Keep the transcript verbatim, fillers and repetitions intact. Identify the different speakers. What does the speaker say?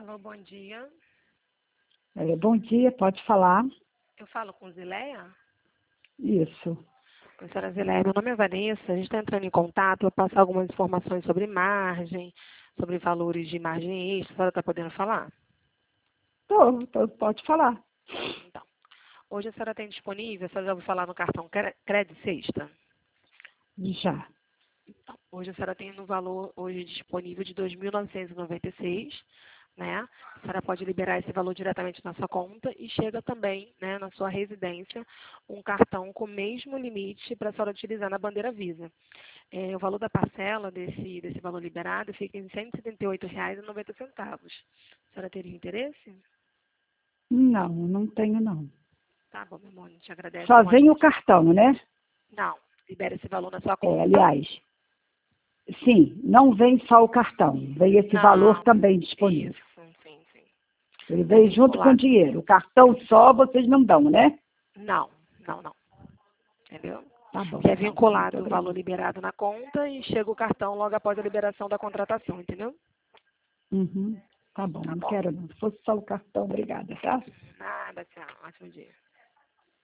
Speaker 1: Alô, bom dia.
Speaker 2: É, bom dia, pode falar.
Speaker 1: Eu falo com Zileia?
Speaker 2: Isso.
Speaker 1: Oi, senhora Zileia, meu nome é Vanessa. A gente está entrando em contato para passar algumas informações sobre margem, sobre valores de margem extra. A senhora está podendo falar?
Speaker 2: Tô, tô, pode falar.
Speaker 1: Então, hoje a senhora tem disponível, a senhora já ouviu falar no cartão Cre- Crédito Sexta?
Speaker 2: Já.
Speaker 1: Então, hoje a senhora tem no valor hoje disponível de dois mil novecentos e noventa e seis, né? A senhora pode liberar esse valor diretamente na sua conta e chega também, né, na sua residência, um cartão com o mesmo limite para a senhora utilizar na bandeira Visa. É, o valor da parcela desse, desse valor liberado fica em cento e setenta e oito reais e noventa centavos. A senhora teria interesse?
Speaker 2: Não, não tenho não.
Speaker 1: Tá bom, meu amor, a gente agradece.
Speaker 2: Só
Speaker 1: Então,
Speaker 2: vem o cartão, né?
Speaker 1: não, libera esse valor na sua
Speaker 2: É,
Speaker 1: conta.
Speaker 2: aliás, sim, não vem só o cartão, vem esse valor
Speaker 1: Não,
Speaker 2: também disponível.
Speaker 1: isso, sim, sim.
Speaker 2: Ele
Speaker 1: É
Speaker 2: vem junto com o
Speaker 1: vinculado.
Speaker 2: dinheiro. O cartão só vocês não dão, né?
Speaker 1: Não, não, não. Entendeu?
Speaker 2: Tá bom,
Speaker 1: Que é
Speaker 2: então. Muito
Speaker 1: vinculado o valor
Speaker 2: obrigada.
Speaker 1: liberado na conta e chega o cartão logo após a liberação da contratação, entendeu?
Speaker 2: Uhum. Tá bom,
Speaker 1: Tá
Speaker 2: não
Speaker 1: bom.
Speaker 2: quero não. Se fosse só o cartão, obrigada, tá?
Speaker 1: Nada, tchau. Ótimo dia.